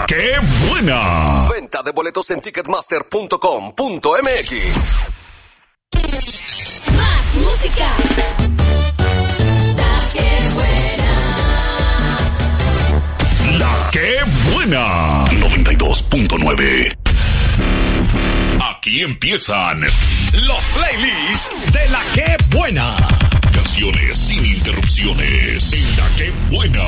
¡Qué buena! Venta de boletos en ticketmaster.com.mx. Más música. La que buena. ¡La que buena! 92.9. Aquí empiezan los playlists de La que buena. Canciones sin interrupciones en La que buena.